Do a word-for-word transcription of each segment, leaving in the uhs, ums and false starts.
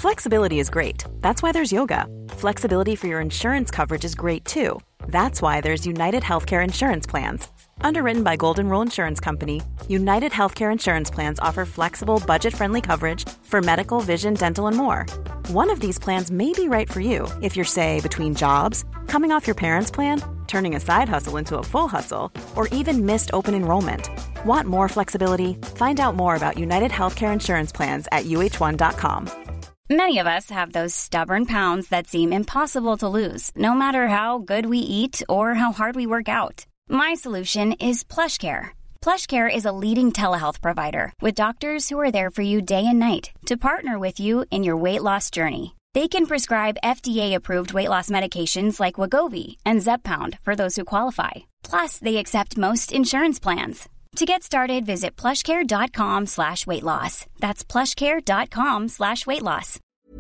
Flexibility is great. That's why there's yoga. Flexibility for your insurance coverage is great too. That's why there's United Healthcare Insurance Plans. Underwritten by Golden Rule Insurance Company, United Healthcare Insurance Plans offer flexible, budget-friendly coverage for medical, vision, dental, and more. One of these plans may be right for you if you're, say, between jobs, coming off your parents' plan, turning a side hustle into a full hustle, or even missed open enrollment. Want more flexibility? Find out more about United Healthcare Insurance Plans at U H one dot com. Many of us have those stubborn pounds that seem impossible to lose, no matter how good we eat or how hard we work out. My solution is PlushCare. PlushCare is a leading telehealth provider with doctors who are there for you day and night to partner with you in your weight loss journey. They can prescribe F D A-approved weight loss medications like Wegovy and Zepbound for those who qualify. Plus, they accept most insurance plans. To get started, visit plushcare.com slash weight loss. That's plushcare.com slash weight loss.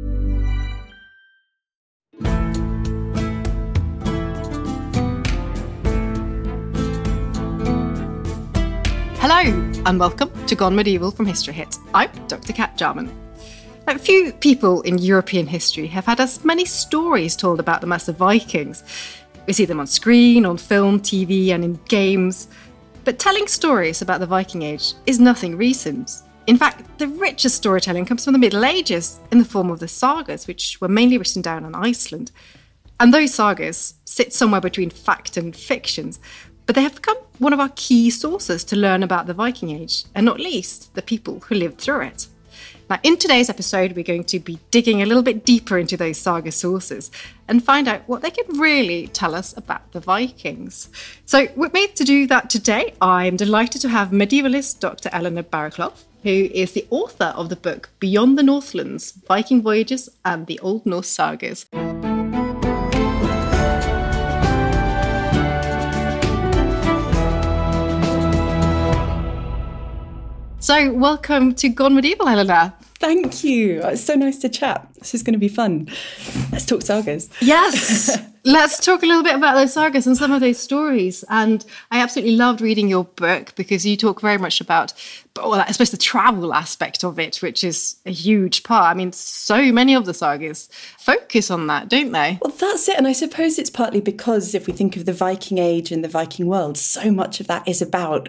Hello, and welcome to Gone Medieval from History Hit. I'm Doctor Kat Jarman. A few people in European history have had as many stories told about them as the Vikings. We see them on screen, on film, T V, and in games. But telling stories about the Viking Age is nothing recent. In fact, the richest storytelling comes from the Middle Ages in the form of the sagas, which were mainly written down on Iceland. And those sagas sit somewhere between fact and fictions, but they have become one of our key sources to learn about the Viking Age, and not least the people who lived through it. Now, in today's episode, we're going to be digging a little bit deeper into those saga sources and find out what they can really tell us about the Vikings. So with me to do that today, I'm delighted to have medievalist Doctor Eleanor Barraclough, who is the author of the book Beyond the Northlands, Viking Voyages and the Old Norse Sagas. So welcome to Gone Medieval, Eleanor. Thank you. It's so nice to chat. This is going to be fun. Let's talk sagas. Yes. Let's talk a little bit about those sagas and some of those stories. And I absolutely loved reading your book because you talk very much about, well, I suppose the travel aspect of it, which is a huge part. I mean, so many of the sagas focus on that, don't they? Well, that's it. And I suppose it's partly because if we think of the Viking Age and the Viking world, so much of that is about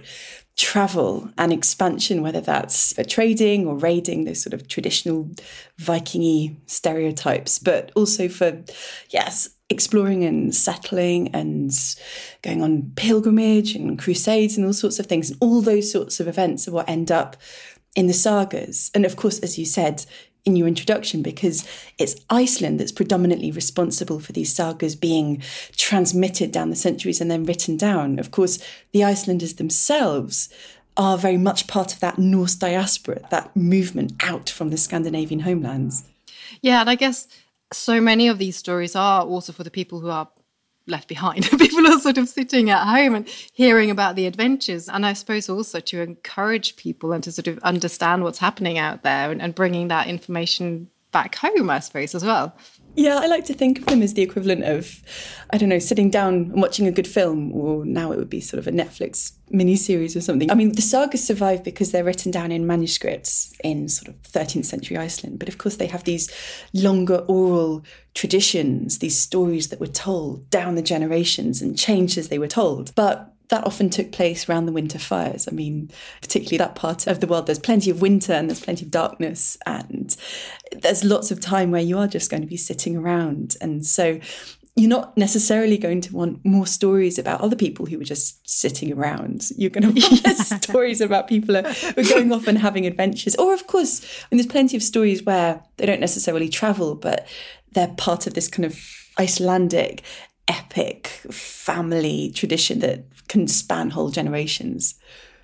travel and expansion, whether that's for trading or raiding, those sort of traditional Viking-y stereotypes, but also for, yes, exploring and settling and going on pilgrimage and crusades and all sorts of things. And all those sorts of events are what end up in the sagas. And of course, as you said in your introduction, because it's Iceland that's predominantly responsible for these sagas being transmitted down the centuries and then written down. Of course, the Icelanders themselves are very much part of that Norse diaspora, that movement out from the Scandinavian homelands. Yeah, and I guess so many of these stories are also for the people who are left behind. People are sort of sitting at home and hearing about the adventures. And I suppose also to encourage people and to sort of understand what's happening out there and, and bringing that information back home, I suppose, as well. Yeah, I like to think of them as the equivalent of, I don't know, sitting down and watching a good film, or now it would be sort of a Netflix miniseries or something. I mean, the sagas survive because they're written down in manuscripts in sort of thirteenth century Iceland. But of course, they have these longer oral traditions, these stories that were told down the generations and changed as they were told. But that often took place around the winter fires. I mean, particularly that part of the world, there's plenty of winter and there's plenty of darkness, and there's lots of time where you are just going to be sitting around. And so you're not necessarily going to want more stories about other people who were just sitting around. You're going to want yeah. stories about people who are going off and having adventures. Or, of course, I mean, there's plenty of stories where they don't necessarily travel, but they're part of this kind of Icelandic epic family tradition that can span whole generations.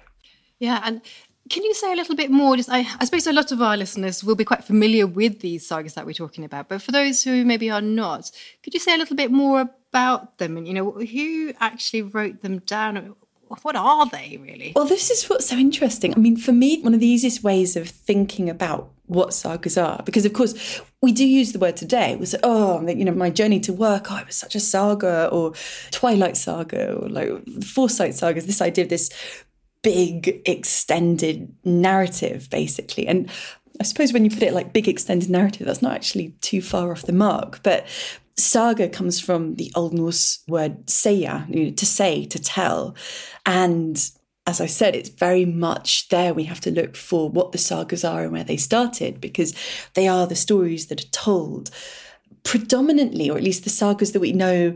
Yeah, and can you say a little bit more? Just, I, I suppose a lot of our listeners will be quite familiar with these sagas that we're talking about, but for those who maybe are not, could you say a little bit more about them? And, you know, who actually wrote them down? What are they really? Well, this is what's so interesting. I mean, for me, one of the easiest ways of thinking about what sagas are, because of course we do use the word today, was, oh, you know, my journey to work, oh, it was such a saga, or Twilight Saga, or like Foresight Sagas, this idea of this big extended narrative, basically. And I suppose when you put it like big extended narrative, that's not actually too far off the mark. But saga comes from the Old Norse word seia, you know, to say, to tell. And as I said, it's very much there. We have to look for what the sagas are and where they started, because they are the stories that are told predominantly, or at least the sagas that we know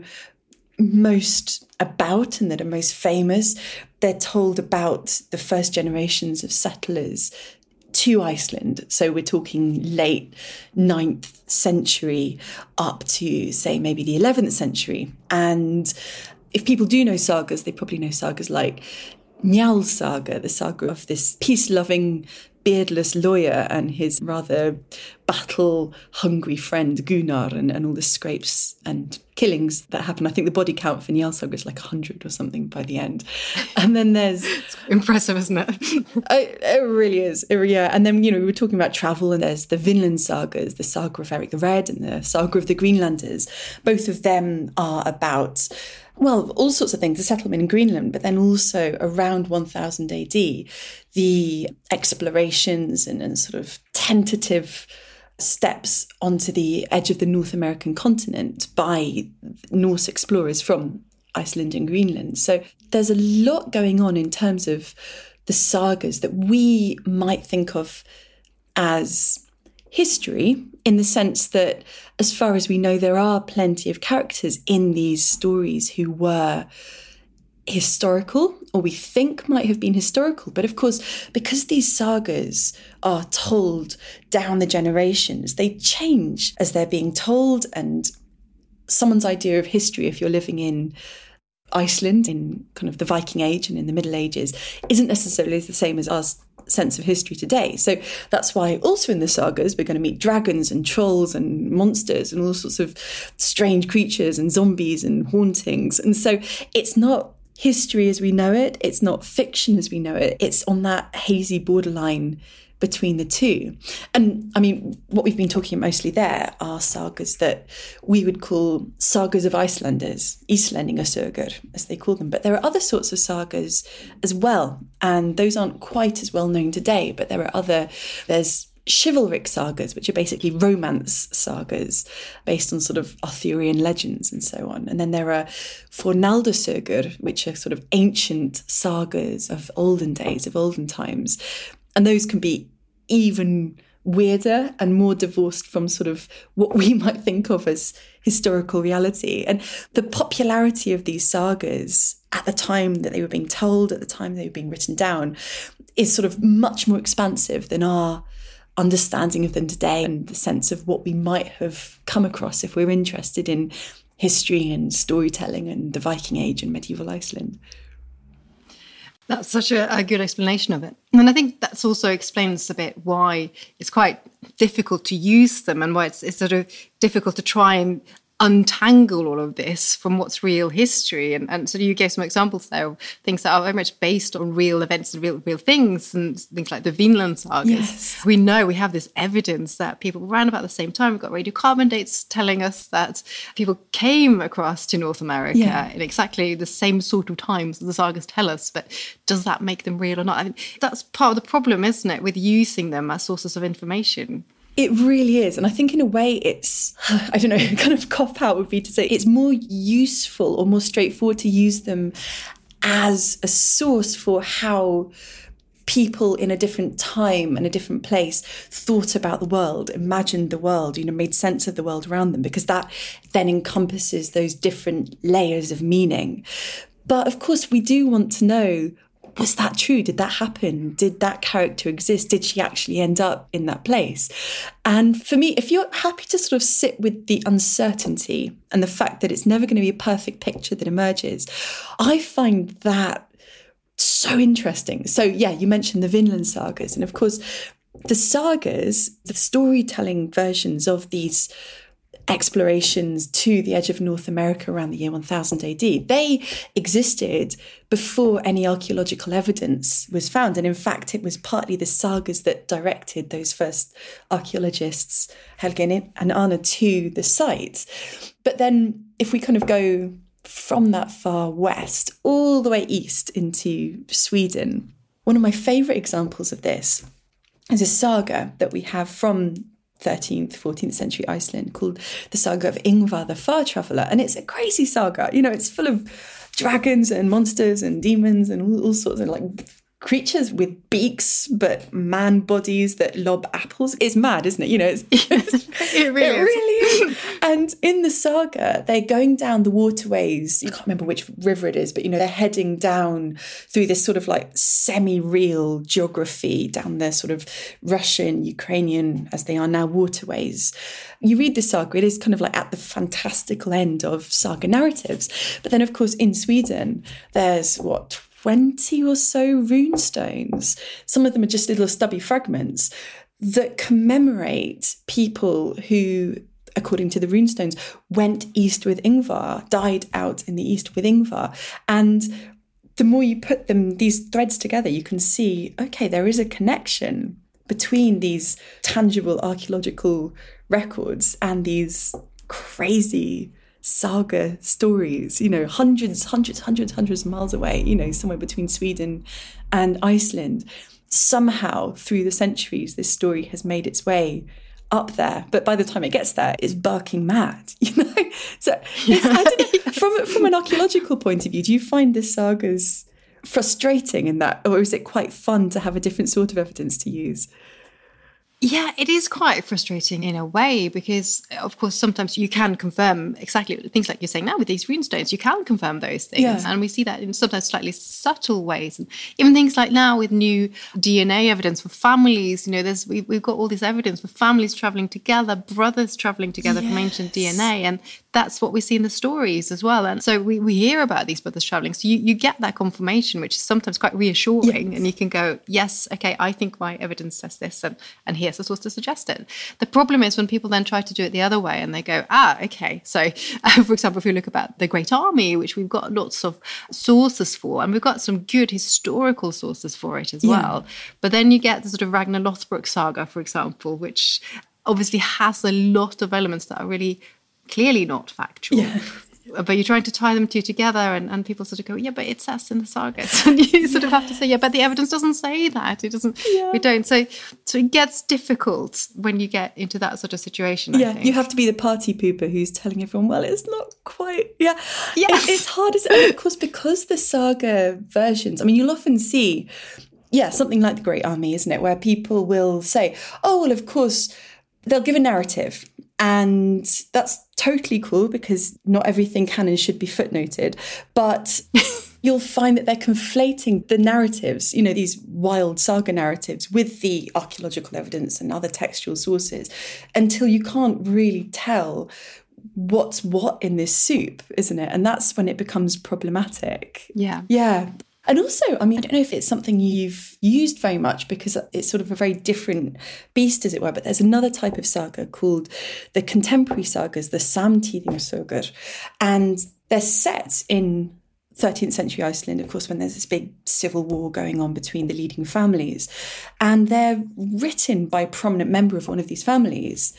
most about and that are most famous. They're told about the first generations of settlers to Iceland. So we're talking late ninth century up to, say, maybe the eleventh century. And if people do know sagas, they probably know sagas like Njal saga, the saga of this peace-loving, beardless lawyer and his rather battle-hungry friend Gunnar, and, and all the scrapes and killings that happen. I think the body count for Njal saga is like one hundred or something by the end. And then there's... It's impressive, isn't it? it? It really is. It, yeah. And then, you know, we were talking about travel, and there's the Vinland sagas, the saga of Eric the Red and the saga of the Greenlanders. Both of them are about... well, all sorts of things, the settlement in Greenland, but then also around one thousand A D, the explorations and, and sort of tentative steps onto the edge of the North American continent by Norse explorers from Iceland and Greenland. So there's a lot going on in terms of the sagas that we might think of as history, in the sense that, as far as we know, there are plenty of characters in these stories who were historical, or we think might have been historical. But of course, because these sagas are told down the generations, they change as they're being told. And someone's idea of history, if you're living in Iceland in kind of the Viking Age and in the Middle Ages, isn't necessarily the same as us sense of history today. So that's why also in the sagas we're going to meet dragons and trolls and monsters and all sorts of strange creatures and zombies and hauntings. And so it's not history as we know it, it's not fiction as we know it, it's on that hazy borderline between the two. And I mean, what we've been talking mostly there are sagas that we would call sagas of Icelanders, Íslendingasögur, as they call them. But there are other sorts of sagas as well, and those aren't quite as well known today. But there are other, there's chivalric sagas, which are basically romance sagas based on sort of Arthurian legends and so on. And then there are Fornaldasögur, which are sort of ancient sagas of olden days, of olden times. And those can be even weirder and more divorced from sort of what we might think of as historical reality. And the popularity of these sagas at the time that they were being told, at the time they were being written down, is sort of much more expansive than our understanding of them today, and the sense of what we might have come across if we're interested in history and storytelling and the Viking Age and medieval Iceland. That's such a, a good explanation of it. And I think that also explains a bit why it's quite difficult to use them, and why it's, it's sort of difficult to try and untangle all of this from what's real history. And, and so you gave some examples there of things that are very much based on real events and real real things, and things like the Vinland sagas. Yes. We know, we have this evidence that people around about the same time, we've got radiocarbon dates telling us that people came across to North America yeah. in exactly the same sort of times that the sagas tell us. But does that make them real or not? I mean, that's part of the problem, isn't it, with using them as sources of information? It really is. And I think in a way it's, I don't know, kind of cop-out would be to say it's more useful or more straightforward to use them as a source for how people in a different time and a different place thought about the world, imagined the world, you know, made sense of the world around them, because that then encompasses those different layers of meaning. But of course, we do want to know, was that true? Did that happen? Did that character exist? Did she actually end up in that place? And for me, if you're happy to sort of sit with the uncertainty and the fact that it's never going to be a perfect picture that emerges, I find that so interesting. So yeah, you mentioned the Vinland sagas. And of course, the sagas, the storytelling versions of these explorations to the edge of North America around the year one thousand A D, they existed before any archaeological evidence was found. And in fact, it was partly the sagas that directed those first archaeologists, Helge and Anna, to the site. But then if we kind of go from that far west all the way east into Sweden, one of my favourite examples of this there's a saga that we have from thirteenth, fourteenth century Iceland called the Saga of Ingvar the Far Traveller. And it's a crazy saga. You know, it's full of dragons and monsters and demons and all, all sorts of like creatures with beaks, but man bodies that lob apples. It's mad, isn't it? You know, it's, it really it is. Really is. And in the saga, they're going down the waterways. You can't remember which river it is, but, you know, they're heading down through this sort of like semi-real geography down the sort of Russian, Ukrainian, as they are now, waterways. You read the saga, it is kind of like at the fantastical end of saga narratives. But then, of course, in Sweden, there's what, twenty or so rune stones. Some of them are just little stubby fragments that commemorate people who, according to the rune stones, went east with Ingvar, died out in the east with Ingvar. And the more you put them, these threads together, you can see, okay, there is a connection between these tangible archaeological records and these crazy saga stories, you know, hundreds, hundreds, hundreds, hundreds of miles away, you know, somewhere between Sweden and Iceland. Somehow, through the centuries, this story has made its way up there. But by the time it gets there, it's barking mad, you know? So, yeah. I don't know, yes. from, from an archaeological point of view, do you find the sagas frustrating in that, or is it quite fun to have a different sort of evidence to use? Yeah, it is quite frustrating in a way because, of course, sometimes you can confirm exactly things like you're saying now with these runestones. You can confirm those things. Yeah. And we see that in sometimes slightly subtle ways. And even things like now with new D N A evidence for families, you know, there's we, we've got all this evidence for families travelling together, brothers travelling together yes. from ancient D N A. And that's what we see in the stories as well. And so we, we hear about these brothers travelling. So you, you get that confirmation, which is sometimes quite reassuring. Yes. And you can go, yes, okay, I think my evidence says this. And, and here's the source to suggest it. The problem is when people then try to do it the other way and they go, ah, okay. So, uh, for example, if you look about the Great Army, which we've got lots of sources for, and we've got some good historical sources for it as yeah. well. But then you get the sort of Ragnar Lothbrok saga, for example, which obviously has a lot of elements that are really clearly not factual. Yeah. But you're trying to tie them two together and, and people sort of go, yeah, but it says in the sagas. And you sort yeah. of have to say, yeah, but the evidence doesn't say that. It doesn't, yeah. we don't. So so it gets difficult when you get into that sort of situation, yeah, I think. You have to be the party pooper who's telling everyone, well, it's not quite, yeah. Yes. It, it's hard, as, and of course, because the saga versions, I mean, you'll often see, yeah, something like the Great Army, isn't it, where people will say, oh, well, of course, they'll give a narrative. And that's totally cool because not everything can and should be footnoted. But you'll find that they're conflating the narratives, you know, these wild saga narratives with the archaeological evidence and other textual sources until you can't really tell what's what in this soup, isn't it? And that's when it becomes problematic. Yeah. Yeah. And also, I mean, I don't know if it's something you've used very much because it's sort of a very different beast, as it were, but there's another type of saga called the contemporary sagas, the samtíðingasögur, and they're set in thirteenth century Iceland, of course, when there's this big civil war going on between the leading families, and they're written by a prominent member of one of these families,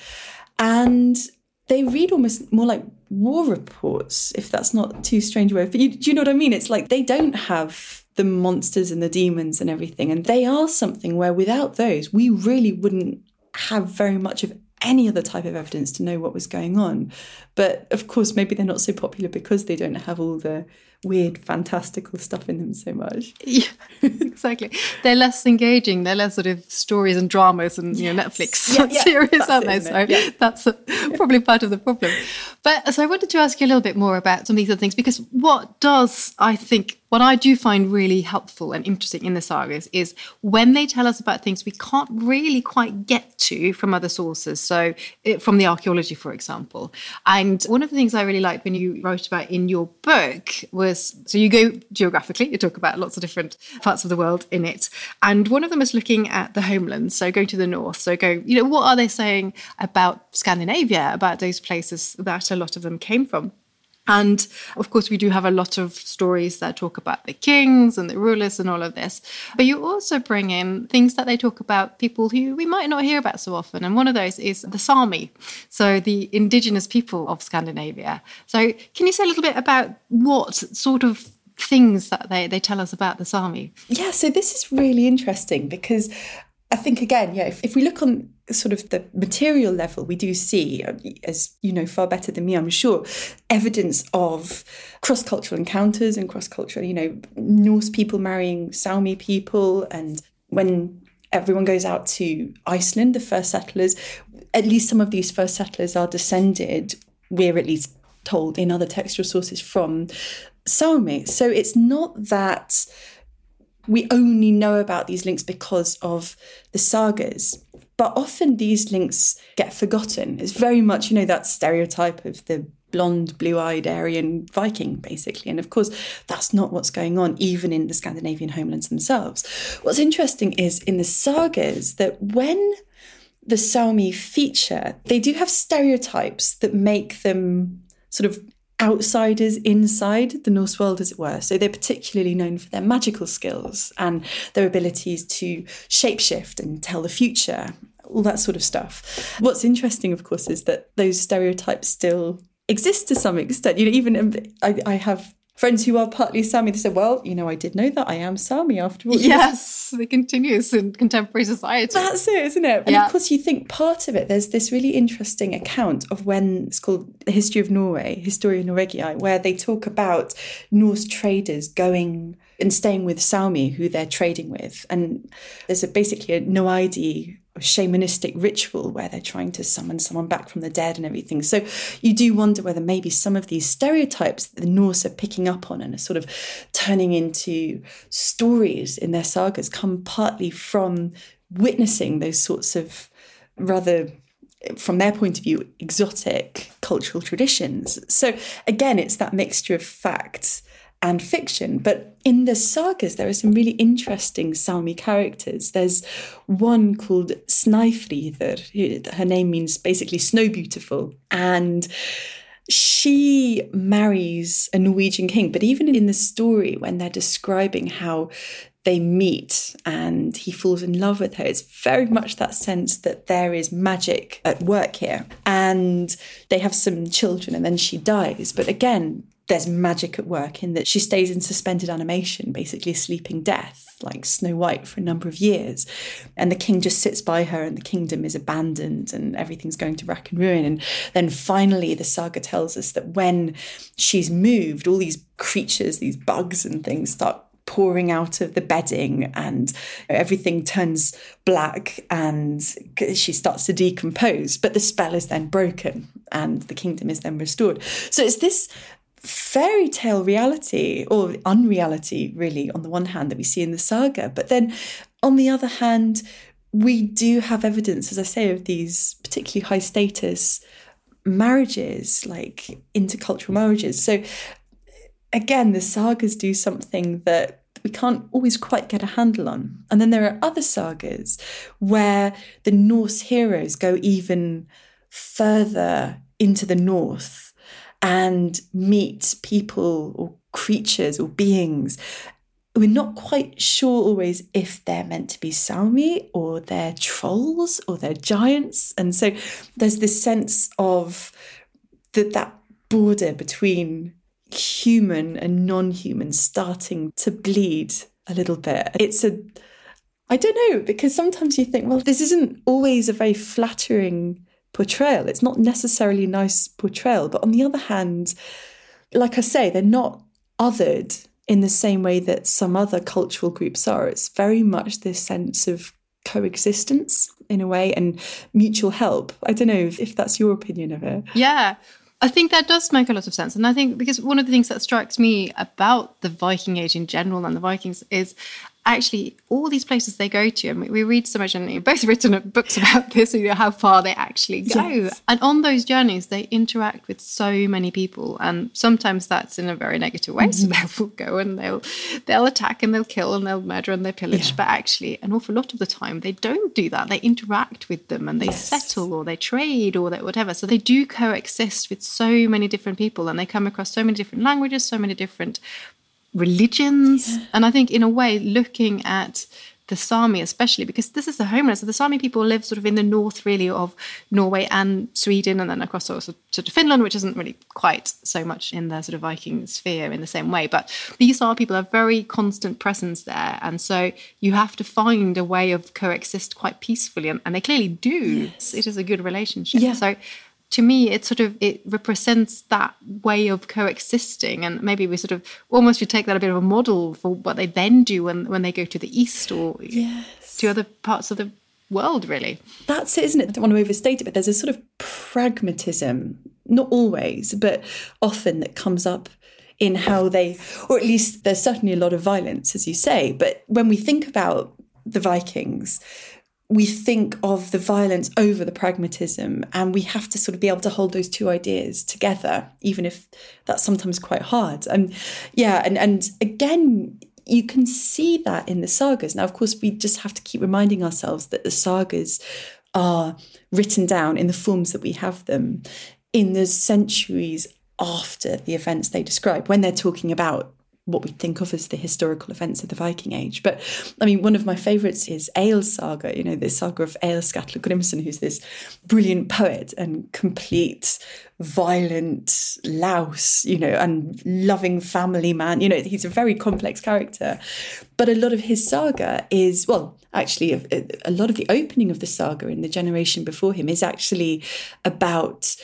and they read almost more like war reports, if that's not too strange a word. But you, do you know what I mean? It's like they don't have the monsters and the demons and everything. And they are something where without those, we really wouldn't have very much of any other type of evidence to know what was going on. But of course, maybe they're not so popular because they don't have all the weird, fantastical stuff in them so much. Yeah, exactly. They're less engaging. They're less sort of stories and dramas and, you know, yes. Netflix yeah, yeah, series, aren't they? So yeah. that's a, yeah. probably part of the problem. But so I wanted to ask you a little bit more about some of these other things, because what does, I think, what I do find really helpful and interesting in the sagas is when they tell us about things we can't really quite get to from other sources. So it, from the archaeology, for example. And one of the things I really liked when you wrote about in your book was, so you go geographically, you talk about lots of different parts of the world in it. And one of them is looking at the homeland, so going to the north. So going, you know, what are they saying about Scandinavia, about those places that a lot of them came from? And of course, we do have a lot of stories that talk about the kings and the rulers and all of this. But you also bring in things that they talk about people who we might not hear about so often. And one of those is the Sami, so the indigenous people of Scandinavia. So can you say a little bit about what sort of things that they, they tell us about the Sami? Yeah, so this is really interesting because I think, again, yeah, if, if we look on sort of the material level, we do see, as you know far better than me, I'm sure, evidence of cross-cultural encounters and cross-cultural, you know, Norse people marrying Sami people. And when everyone goes out to Iceland, the first settlers, at least some of these first settlers are descended, we're at least told in other textual sources, from Sami. So it's not that we only know about these links because of the sagas, but often these links get forgotten. It's very much, you know, that stereotype of the blonde, blue-eyed Aryan Viking, basically. And of course, that's not what's going on, even in the Scandinavian homelands themselves. What's interesting is in the sagas that when the Sami feature, they do have stereotypes that make them sort of outsiders inside the Norse world, as it were. So they're particularly known for their magical skills and their abilities to shapeshift and tell the future, all that sort of stuff. What's interesting, of course, is that those stereotypes still exist to some extent. You know, even I, I have friends who are partly Sami. They said, well, you know, I did know that I am Sami after all. Yes, it continues in contemporary society. That's it, isn't it? And yeah. of course, you think part of it, there's this really interesting account of when, it's called The History of Norway, Historia Norwegiae, where they talk about Norse traders going and staying with Sami, who they're trading with. And there's a, basically a Noaidi shamanistic ritual where they're trying to summon someone back from the dead and everything. So you do wonder whether maybe some of these stereotypes that the Norse are picking up on and are sort of turning into stories in their sagas come partly from witnessing those sorts of rather, from their point of view, exotic cultural traditions. So again, it's that mixture of fact and fiction. But in the sagas, there are some really interesting Sami characters. There's one called Snæfríður. Her name means basically snow beautiful. And she marries a Norwegian king. But even in the story, when they're describing how they meet and he falls in love with her, it's very much that sense that there is magic at work here. And they have some children and then she dies. But again, there's magic at work in that she stays in suspended animation, basically a sleeping death, like Snow White, for a number of years. And the king just sits by her and the kingdom is abandoned and everything's going to rack and ruin. And then finally the saga tells us that when she's moved, all these creatures, these bugs and things start pouring out of the bedding and everything turns black and she starts to decompose. But the spell is then broken and the kingdom is then restored. So it's this fairy tale reality, or unreality really, on the one hand, that we see in the saga. But then on the other hand, we do have evidence, as I say, of these particularly high status marriages, like intercultural marriages. So again, the sagas do something that we can't always quite get a handle on. And then there are other sagas where the Norse heroes go even further into the north and meet people or creatures or beings. We're not quite sure always if they're meant to be Sami or they're trolls or they're giants. And so there's this sense of that, that border between human and non-human starting to bleed a little bit. It's a, I don't know, because sometimes you think, well, this isn't always a very flattering portrayal. It's not necessarily a nice portrayal. But on the other hand, like I say, they're not othered in the same way that some other cultural groups are. It's very much this sense of coexistence in a way and mutual help. I don't know if, if that's your opinion of it. Yeah, I think that does make a lot of sense. And I think because one of the things that strikes me about the Viking Age in general and the Vikings is actually all these places they go to, and we read so much, and you've both written books about this, you know, how far they actually go. Yes. And on those journeys, they interact with so many people, and sometimes that's in a very negative way. Mm-hmm. So they'll go and they'll they'll attack and they'll kill and they'll murder and they pillage. Yeah. But actually, an awful lot of the time, they don't do that. They interact with them and they yes. settle or they trade or they, whatever. So they do coexist with so many different people, and they come across so many different languages, so many different religions. Yeah. And I think in a way, looking at the Sami especially, because this is the homeland. So the Sami people live sort of in the north, really, of Norway and Sweden, and then across also to Finland, which isn't really quite so much in the sort of Viking sphere in the same way. But these are people have very constant presence there. And so you have to find a way of coexist quite peacefully. And, and they clearly do. Yes. It is a good relationship. Yeah. So to me, it sort of, it represents that way of coexisting. And maybe we sort of almost should take that a bit of a model for what they then do when, when they go to the east or yes. to other parts of the world, really. That's it, isn't it? I don't want to overstate it, but there's a sort of pragmatism, not always, but often, that comes up in how they, or at least there's certainly a lot of violence, as you say. But when we think about the Vikings, we think of the violence over the pragmatism, and we have to sort of be able to hold those two ideas together, even if that's sometimes quite hard. And yeah, and, and again, you can see that in the sagas. Now, of course, we just have to keep reminding ourselves that the sagas are written down in the forms that we have them in the centuries after the events they describe, when they're talking about what we think of as the historical events of the Viking Age. But I mean, one of my favourites is Egil's saga, you know, the saga of Egil Skallagrimsson, who's this brilliant poet and complete violent louse, you know, and loving family man. You know, he's a very complex character. But a lot of his saga is, well, actually, a, a lot of the opening of the saga in the generation before him is actually about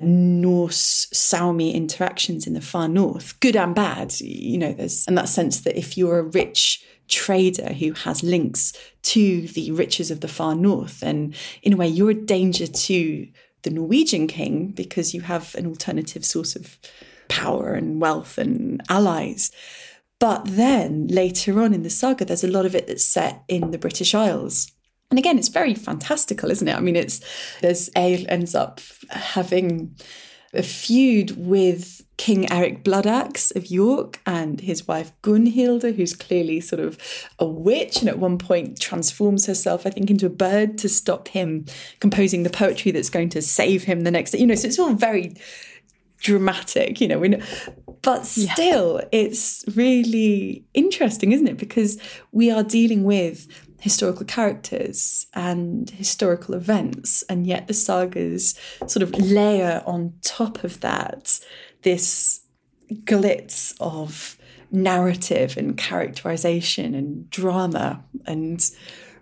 Norse-Sami interactions in the far north, good and bad. You know, there's and that sense that if you're a rich trader who has links to the riches of the far north, then in a way you're a danger to the Norwegian king because you have an alternative source of power and wealth and allies. But then later on in the saga, there's a lot of it that's set in the British Isles. And again, it's very fantastical, isn't it? I mean, it's there's Egil ends up having a feud with King Eric Bloodaxe of York and his wife Gunhilda, who's clearly sort of a witch, and at one point transforms herself, I think, into a bird to stop him composing the poetry that's going to save him the next day. You know, so it's all very dramatic, you know, we know, but still, yeah. It's really interesting, isn't it? Because we are dealing with historical characters and historical events, and yet the sagas sort of layer on top of that this glitz of narrative and characterization and drama. And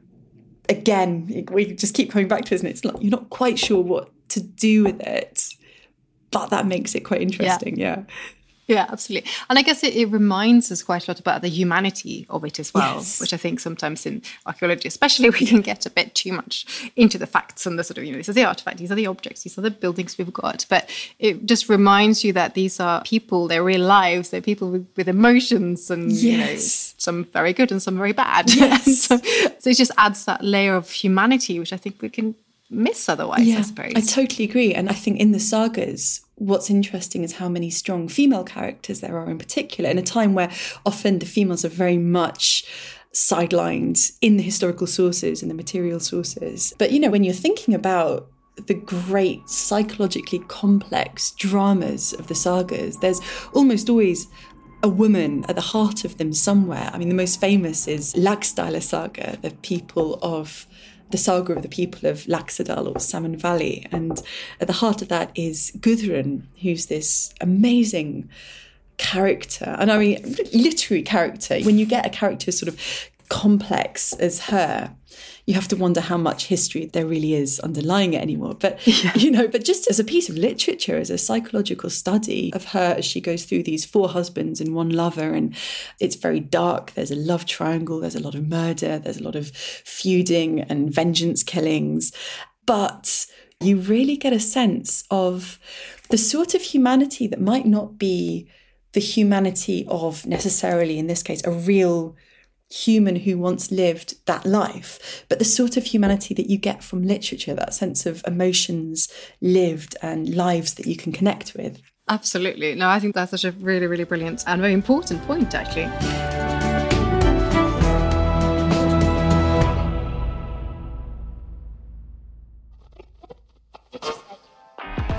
again, we just keep coming back to it, isn't it? It's like you're not quite sure what to do with it, but that makes it quite interesting. Yeah. yeah. Yeah, absolutely. And I guess it, it reminds us quite a lot about the humanity of it as well, yes. which I think sometimes in archaeology especially we can get a bit too much into the facts and the sort of, you know, this is the artifact, these are the objects, these are the buildings we've got. But it just reminds you that these are people, they're real lives, they're people with, with emotions and, yes. you know, some very good and some very bad. Yes. so, so it just adds that layer of humanity, which I think we can miss otherwise, yeah, I suppose. I totally agree. And I think in the sagas, what's interesting is how many strong female characters there are in particular, in a time where often the females are very much sidelined in the historical sources, in the material sources. But, you know, when you're thinking about the great psychologically complex dramas of the sagas, there's almost always a woman at the heart of them somewhere. I mean, the most famous is Laxdæla saga, the people of the saga of the people of Laxdæla or Salmon Valley. And at the heart of that is Gudrun, who's this amazing character. And I mean, literary character. When you get a character sort of complex as her, you have to wonder how much history there really is underlying it anymore. But, yeah. you know, but just as a piece of literature, as a psychological study of her as she goes through these four husbands and one lover, and it's very dark. There's a love triangle. There's a lot of murder. There's a lot of feuding and vengeance killings. But you really get a sense of the sort of humanity that might not be the humanity of necessarily, in this case, a real human who once lived that life, but the sort of humanity that you get from literature, that sense of emotions lived and lives that you can connect with. Absolutely. No, I think that's such a really, really brilliant and very important point, actually.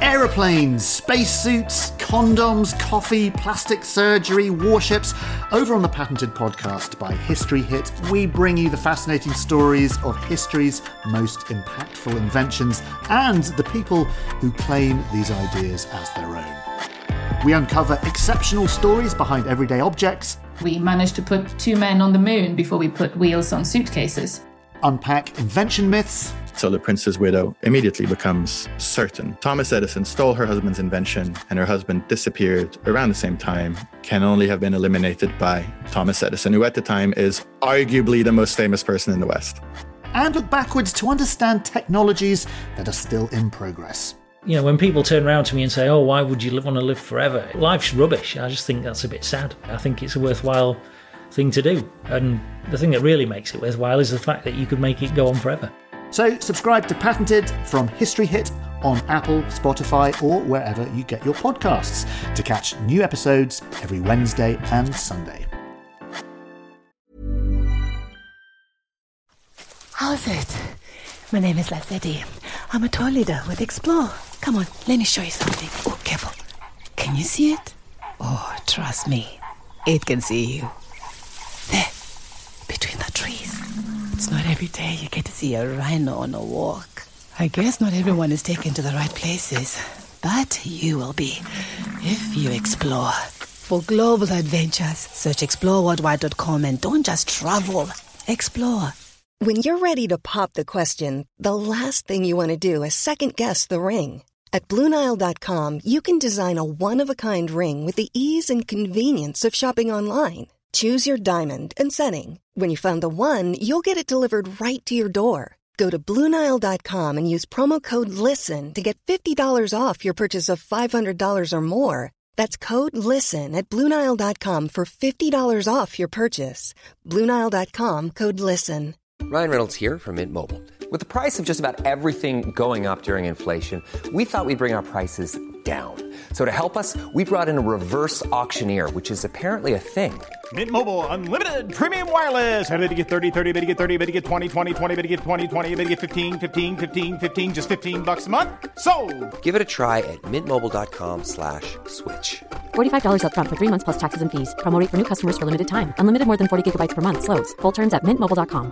Aeroplanes, spacesuits, condoms, coffee, plastic surgery, warships. Over on the Patented podcast by History Hit, we bring you the fascinating stories of history's most impactful inventions and the people who claim these ideas as their own. We uncover exceptional stories behind everyday objects. We managed to put two men on the moon before we put wheels on suitcases. Unpack invention myths. So the prince's widow immediately becomes certain. Thomas Edison stole her husband's invention and her husband disappeared around the same time, can only have been eliminated by Thomas Edison, who at the time is arguably the most famous person in the West. And look backwards to understand technologies that are still in progress. You know, when people turn around to me and say, oh, why would you live, want to live forever? Life's rubbish. I just think that's a bit sad. I think it's a worthwhile thing to do. And the thing that really makes it worthwhile is the fact that you could make it go on forever. So subscribe to Patented from History Hit on Apple, Spotify, or wherever you get your podcasts to catch new episodes every Wednesday and Sunday. How's it? My name is Lazetti. I'm a tour leader with Explore. Come on, let me show you something. Oh, careful. Can you see it? Oh, trust me, it can see you. There, between the trees. It's not every day you get to see a rhino on a walk. I guess not everyone is taken to the right places, but you will be if you explore. For global adventures, search explore worldwide dot com and don't just travel, explore. When you're ready to pop the question, the last thing you want to do is second-guess the ring. At Blue Nile dot com, you can design a one-of-a-kind ring with the ease and convenience of shopping online. Choose your diamond and setting. When you find the one, you'll get it delivered right to your door. Go to Blue Nile dot com and use promo code LISTEN to get fifty dollars off your purchase of five hundred dollars or more. That's code LISTEN at Blue Nile dot com for fifty dollars off your purchase. Blue Nile dot com, code LISTEN. Ryan Reynolds here from Mint Mobile. With the price of just about everything going up during inflation, we thought we'd bring our prices down. So to help us, we brought in a reverse auctioneer, which is apparently a thing. Mint Mobile Unlimited Premium Wireless. How to get thirty, thirty, how to get thirty, how to get twenty, twenty, twenty, how to get twenty, twenty, how to get fifteen, fifteen, fifteen, fifteen, just fifteen bucks a month? Sold! Give it a try at mintmobile.com slash switch. forty-five dollars up front for three months plus taxes and fees. Promo rate for new customers for limited time. Unlimited more than forty gigabytes per month. Slows full terms at mint mobile dot com.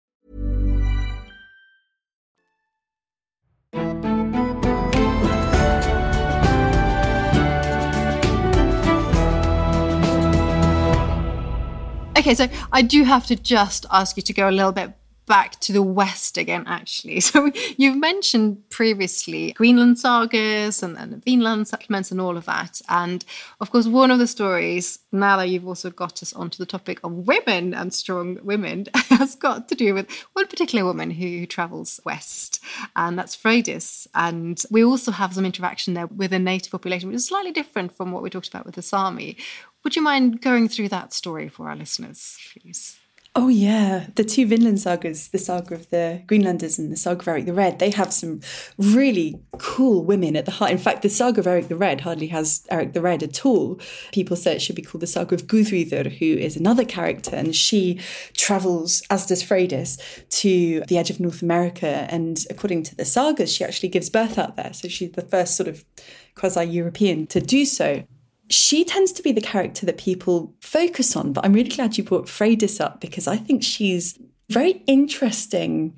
Okay, so I do have to just ask you to go a little bit back to the West again, actually. So you've mentioned previously Greenland sagas and, and Vinland settlements and all of that. And of course, one of the stories, now that you've also got us onto the topic of women and strong women, has got to do with one particular woman who, who travels west, and that's Freydis. And we also have some interaction there with a native population, which is slightly different from what we talked about with the Sami. Would you mind going through that story for our listeners, please? Oh, yeah. The two Vinland sagas, the saga of the Greenlanders and the saga of Eric the Red, they have some really cool women at the heart. In fact, the saga of Eric the Red hardly has Eric the Red at all. People say it should be called the saga of Guthríður, who is another character, and she travels, as does Freydis, to the edge of North America. And according to the sagas, she actually gives birth out there. So she's the first sort of quasi-European to do so. She tends to be the character that people focus on, but I'm really glad you brought Freydis up because I think she's a very interesting,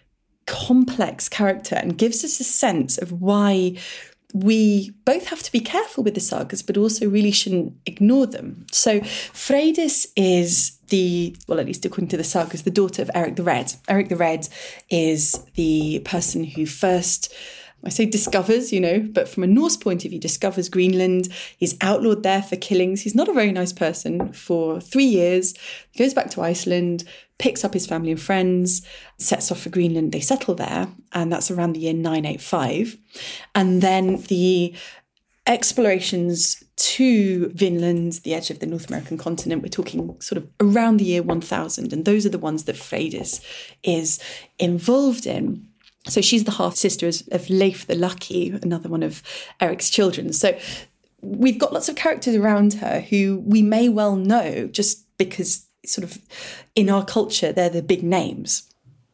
complex character and gives us a sense of why we both have to be careful with the sagas, but also really shouldn't ignore them. So Freydis is the, well, at least according to the sagas, the daughter of Eric the Red. Eric the Red is the person who first, I say discovers, you know, but from a Norse point of view, discovers Greenland. He's outlawed there for killings. He's not a very nice person for three years. He goes back to Iceland, picks up his family and friends, sets off for Greenland. They settle there, and that's around the year nine eighty-five. And then the explorations to Vinland, the edge of the North American continent, we're talking sort of around the year one thousand, and those are the ones that Freydis is involved in. So she's the half-sister of Leif the Lucky, another one of Eric's children. So we've got lots of characters around her who we may well know just because sort of in our culture, they're the big names.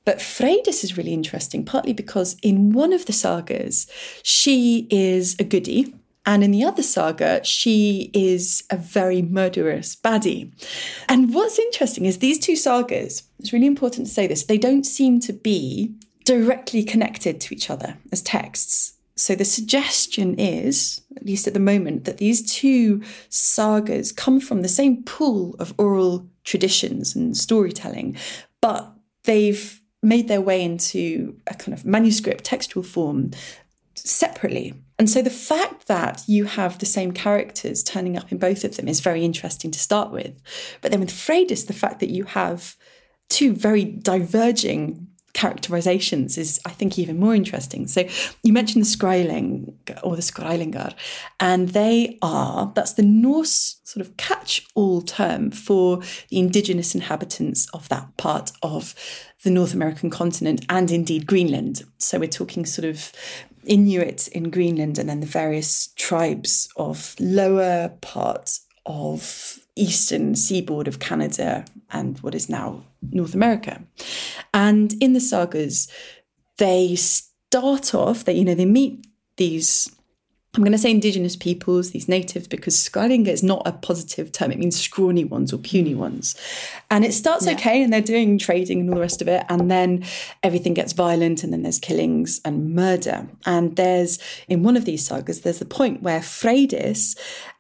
But Freydis is really interesting, partly because in one of the sagas, she is a goodie. And in the other saga, she is a very murderous baddie. And what's interesting is these two sagas, it's really important to say this, they don't seem to be directly connected to each other as texts. So the suggestion is, at least at the moment, that these two sagas come from the same pool of oral traditions and storytelling, but they've made their way into a kind of manuscript textual form separately. And so the fact that you have the same characters turning up in both of them is very interesting to start with. But then with Freydis, the fact that you have two very diverging characterizations is, I think, even more interesting. So you mentioned the Skrælling or the Skrællingar, and they are, that's the Norse sort of catch-all term for the indigenous inhabitants of that part of the North American continent and indeed Greenland. So we're talking sort of Inuit in Greenland and then the various tribes of lower part of eastern seaboard of Canada and what is now North America. And in the sagas, they start off, they, you know, they meet these, I'm going to say indigenous peoples, these natives, because Skrællingar is not a positive term. It means scrawny ones or puny ones. And it starts yeah. okay, and they're doing trading and all the rest of it. And then everything gets violent, and then there's killings and murder. And there's, in one of these sagas, there's the point where Freydis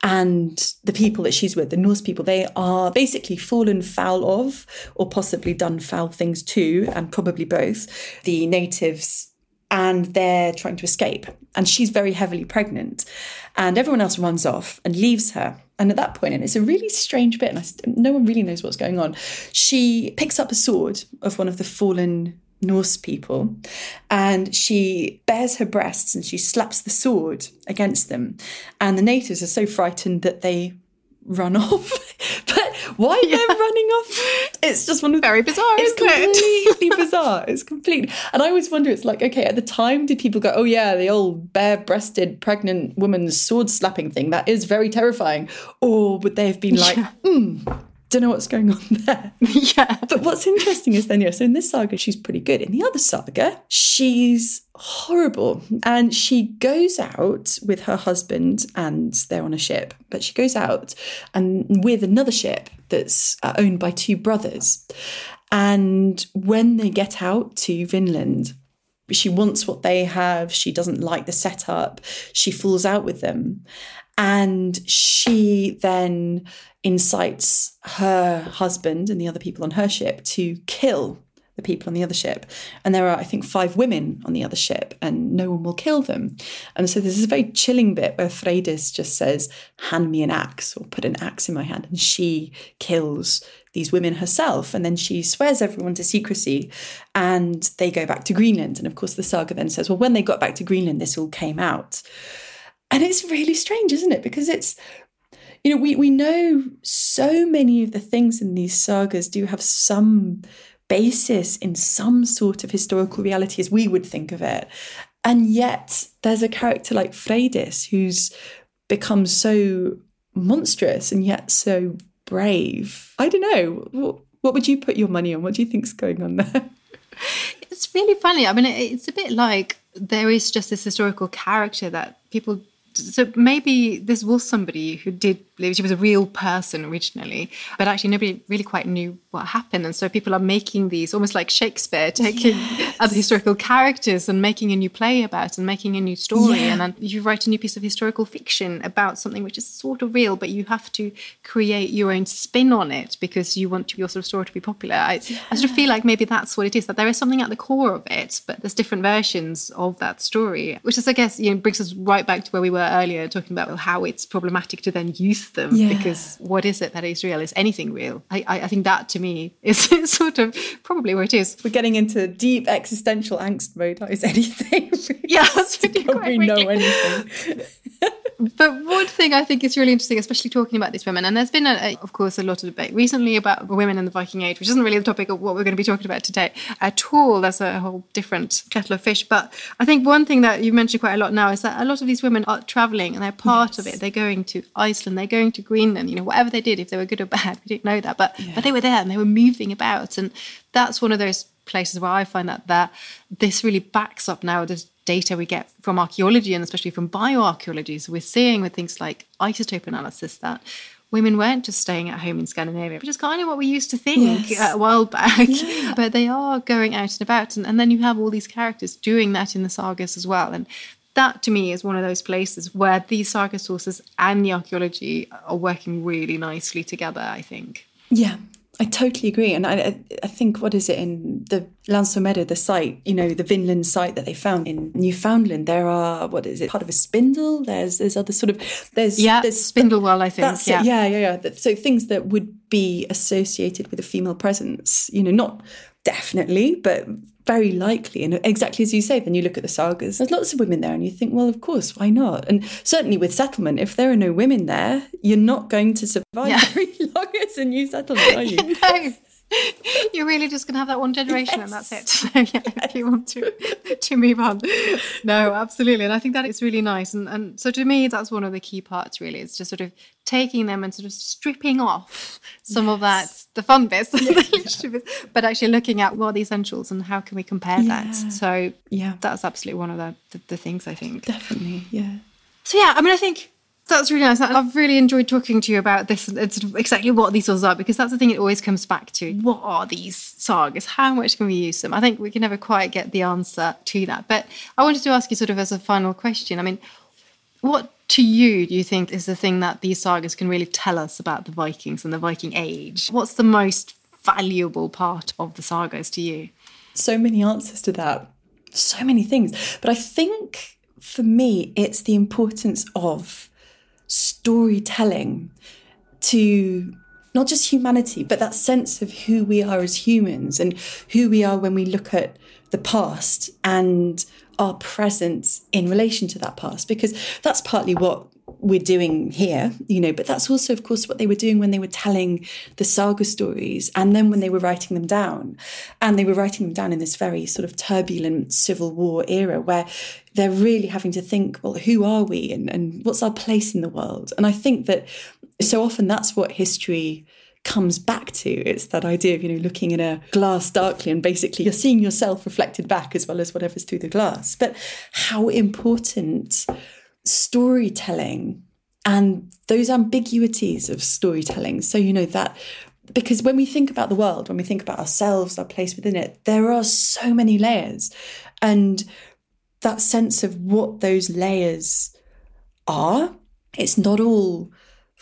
and the people that she's with, the Norse people, they are basically fallen foul of, or possibly done foul things to, and probably both, the natives, and they're trying to escape. And she's very heavily pregnant. And everyone else runs off and leaves her. And at that point, and it's a really strange bit, and I, no one really knows what's going on, she picks up a sword of one of the fallen Norse people, and she bares her breasts and she slaps the sword against them. And the natives are so frightened that they run off. But why yeah. they're running off, it's just one of very bizarre, it's isn't it? completely bizarre. It's completely, and I always wonder, it's like, okay, at the time, did people go, oh yeah, the old bare-breasted pregnant woman's sword slapping thing, that is very terrifying, or would they have been like, yeah. hmm, don't know what's going on there. Yeah. But what's interesting is then, yeah, so in this saga, she's pretty good. In the other saga, she's horrible. And she goes out with her husband, and they're on a ship, but she goes out and with another ship that's uh, owned by two brothers. And when they get out to Vinland, she wants what they have. She doesn't like the setup. She falls out with them. And she then incites her husband and the other people on her ship to kill the people on the other ship. And there are, I think, five women on the other ship, and no one will kill them. And so there's this very chilling bit where Freydis just says, hand me an axe, or put an axe in my hand. And she kills these women herself. And then she swears everyone to secrecy, and they go back to Greenland. And of course, the saga then says, well, when they got back to Greenland, this all came out. And it's really strange, isn't it? Because it's, you know, we, we know so many of the things in these sagas do have some basis in some sort of historical reality as we would think of it. And yet there's a character like Freydis who's become so monstrous and yet so brave. I don't know. What, what would you put your money on? What do you think's going on there? It's really funny. I mean, it's a bit like there is just this historical character that people... So maybe this was somebody who did believe she was a real person originally, but actually nobody really quite knew what happened. And so people are making these, almost like Shakespeare, taking yes. other historical characters and making a new play about it and making a new story. Yeah. And then you write a new piece of historical fiction about something which is sort of real, but you have to create your own spin on it because you want your sort of story to be popular. I, yeah. I sort of feel like maybe that's what it is, that there is something at the core of it, but there's different versions of that story, which is, I guess, you know, brings us right back to where we were earlier, talking about how it's problematic to then use them yeah. because what is it that is real? Is anything real? I, I, I think that to me is sort of probably where it is. We're getting into deep existential angst mode. Is anything real? Yeah, that's really Don't we know anything? But one thing I think is really interesting, especially talking about these women, and there's been, a, a, of course, a lot of debate recently about women in the Viking Age, which isn't really the topic of what we're going to be talking about today at all. That's a whole different kettle of fish. But I think one thing that you've mentioned quite a lot now is that a lot of these women are travelling and they're part yes. of it. They're going to Iceland, they're going to Greenland, you know, whatever they did, if they were good or bad, we didn't know that. But, yeah. but they were there and they were moving about. And that's one of those places where I find that that this really backs up now this data we get from archaeology and especially from bioarchaeology. So we're seeing with things like isotope analysis that women weren't just staying at home in Scandinavia, which is kind of what we used to think yes. a while back. Yeah. But they are going out and about. And, and then you have all these characters doing that in the sagas as well. And that, to me, is one of those places where these saga sources and the archaeology are working really nicely together, I think. Yeah, I totally agree. And I, I think, what is it, in the Landstormedda, the site, you know, the Vinland site that they found in Newfoundland, there are, what is it, part of a spindle? There's there's other sort of, there's... Yeah, there's, spindle well, I think. That's yeah. It, yeah, yeah, yeah. So things that would be associated with a female presence, you know, not definitely, but very likely. And exactly as you say, then you look at the sagas, there's lots of women there and you think, well, of course, why not? And certainly with settlement, if there are no women there, you're not going to survive yeah. very long as a new settlement, are you? No. You're really just going to have that one generation yes. and that's it. So yeah, if you want to to move on. No, absolutely. And I think that is really nice. And, and so to me, that's one of the key parts, really. It's just sort of taking them and sort of stripping off some yes. of that, the fun bits, yeah. but actually looking at what are the essentials and how can we compare yeah. that. So yeah, that's absolutely one of the, the, the things, I think. Definitely, yeah. So yeah, I mean, I think that's really nice. I've really enjoyed talking to you about this and sort of exactly what these sources are, because that's the thing it always comes back to. What are these sagas? How much can we use them? I think we can never quite get the answer to that. But I wanted to ask you sort of as a final question. I mean, what to you do you think is the thing that these sagas can really tell us about the Vikings and the Viking Age? What's the most valuable part of the sagas to you? So many answers to that. So many things. But I think for me, it's the importance of storytelling to not just humanity, but that sense of who we are as humans and who we are when we look at the past and our presence in relation to that past, because that's partly what we're doing here, you know, but that's also, of course, what they were doing when they were telling the saga stories and then when they were writing them down. And they were writing them down in this very sort of turbulent civil war era where they're really having to think, well, who are we and, and what's our place in the world? And I think that so often that's what history comes back to. It's that idea of, you know, looking in a glass darkly and basically you're seeing yourself reflected back as well as whatever's through the glass. But how important storytelling and those ambiguities of storytelling. So, you know, that because when we think about the world, when we think about ourselves, our place within it, there are so many layers. And that sense of what those layers are, it's not all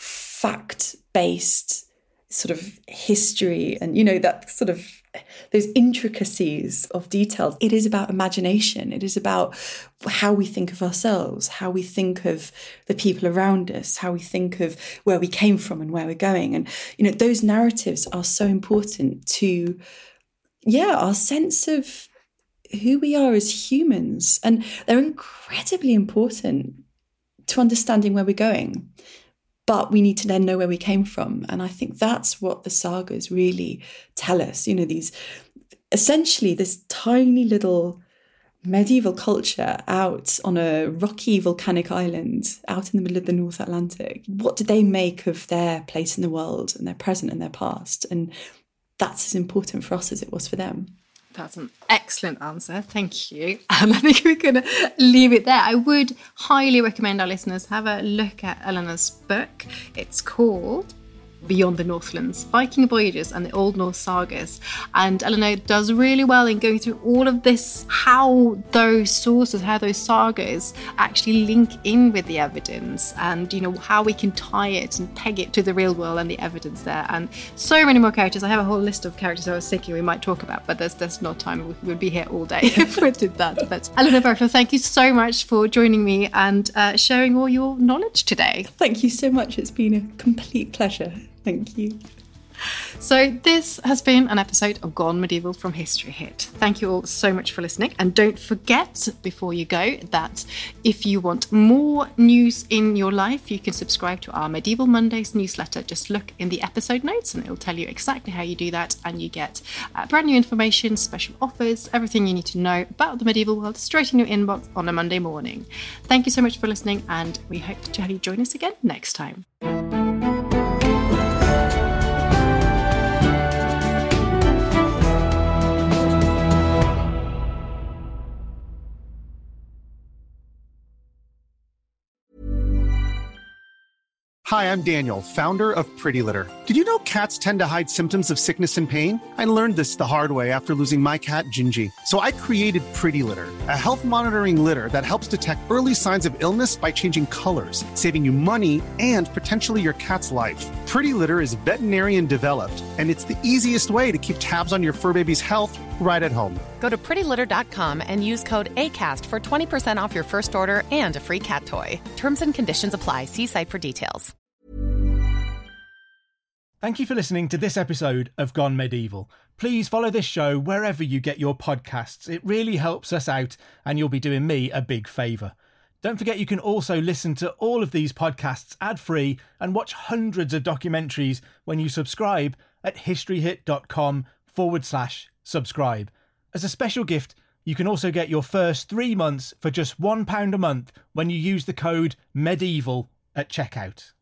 fact-based sort of history and, you know, that sort of those intricacies of detail. It is about imagination. It is about how we think of ourselves, how we think of the people around us, how we think of where we came from and where we're going. And, you know, those narratives are so important to, yeah, our sense of who we are as humans. And they're incredibly important to understanding where we're going. But we need to then know where we came from. And I think that's what the sagas really tell us. You know, these, essentially this tiny little medieval culture out on a rocky volcanic island out in the middle of the North Atlantic. What did they make of their place in the world and their present and their past? And that's as important for us as it was for them. That's an excellent answer. Thank you. And I think we're going to leave it there. I would highly recommend our listeners have a look at Eleanor's book. It's called Beyond the Northlands, Viking Voyages and the Old Norse Sagas. And Eleanor does really well in going through all of this, how those sources, how those sagas actually link in with the evidence and, you know, how we can tie it and peg it to the real world and the evidence there. And so many more characters. I have a whole list of characters I was thinking we might talk about, but there's, there's no time. We would be here all day if we did that. But Eleanor Berkler, thank you so much for joining me and uh, sharing all your knowledge today. Thank you so much. It's been a complete pleasure. Thank you. So this has been an episode of Gone Medieval from History Hit. Thank you all so much for listening. And don't forget, before you go, that if you want more news in your life, you can subscribe to our Medieval Mondays newsletter. Just look in the episode notes and it'll tell you exactly how you do that. And you get uh, brand new information, special offers, everything you need to know about the medieval world straight in your inbox on a Monday morning. Thank you so much for listening, and we hope to have you join us again next time. Hi, I'm Daniel, founder of Pretty Litter. Did you know cats tend to hide symptoms of sickness and pain? I learned this the hard way after losing my cat, Gingy. So I created Pretty Litter, a health monitoring litter that helps detect early signs of illness by changing colors, saving you money and potentially your cat's life. Pretty Litter is veterinarian developed, and it's the easiest way to keep tabs on your fur baby's health right at home. Go to pretty litter dot com and use code ACAST for twenty percent off your first order and a free cat toy. Terms and conditions apply. See site for details. Thank you for listening to this episode of Gone Medieval. Please follow this show wherever you get your podcasts. It really helps us out and you'll be doing me a big favour. Don't forget you can also listen to all of these podcasts ad-free and watch hundreds of documentaries when you subscribe at historyhit.com forward slash subscribe. As a special gift, you can also get your first three months for just one pound a month when you use the code MEDIEVAL at checkout.